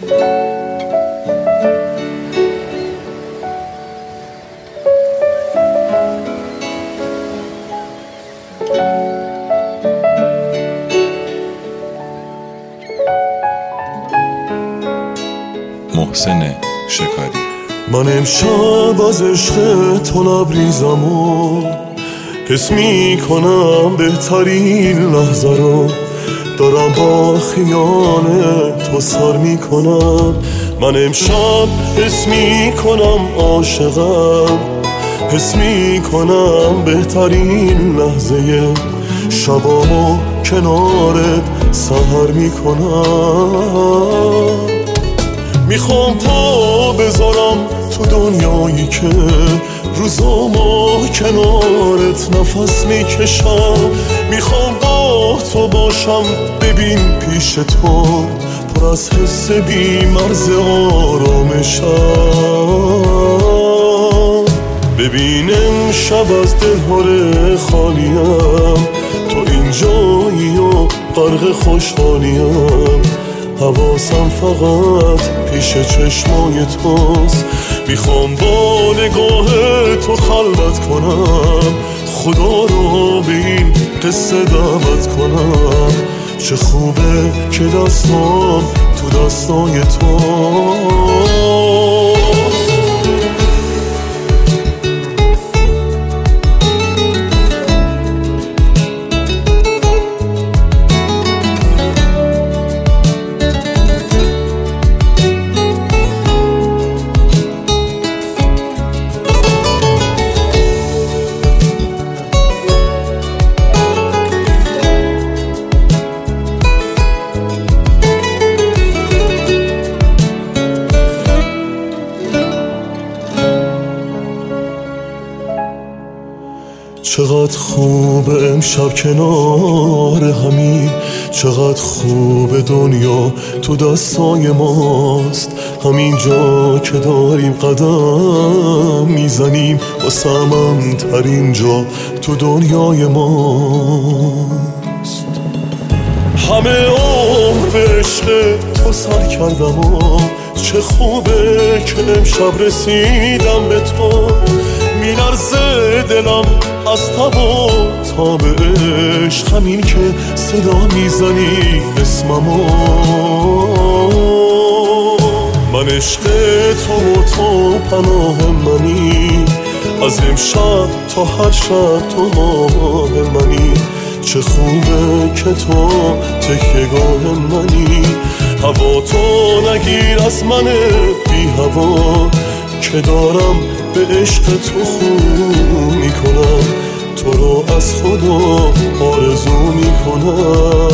محسن شکاری. من امشب از عشق تو لبریزم و حس می کنم بهترین لحظه رو دارم با خیال تو سر می کنم. من امشب حس می کنم عاشقم، حس می کنم بهترین لحظه شبامو کنارت سحر می کنم. میخوام تا بذارم تو دنیایی که روزامو کنارت نفس میکشم. میخوام با تو باشم، ببین پیش تو پر از حس بی مرز آرامشم. ببینم شب از دلهاره خالیم، تو اینجایی و غرق خوشحالیم. حواسم فقط پیش چشمای توست، میخوام با نگاه تو خلوت کنم، خدا رو به این قصه دعوت کنم. چه خوبه که دستام تو دستای تو. چقدر خوبه امشب کنار همین، چقدر خوبه دنیا تو دستای ماست. همین جا که داریم قدم میزنیم واسه امن ترین جا تو دنیای ماست. همه عمر به عشق تو سر کردم و چه خوبه که امشب رسیدم به تو. میلرزه دلم از تب و تاب عشق، همین که صدا میزنی اسممو. من عشق تو و تو پناه منی، از امشب تا هر شب تو راه منی. چه خوبه که تو تکیه‌گاه منی، هوا تو نگیر از من بی هوا که دارم به عشق تو خون میکنم. تو رو از خدا آرزو میکنم.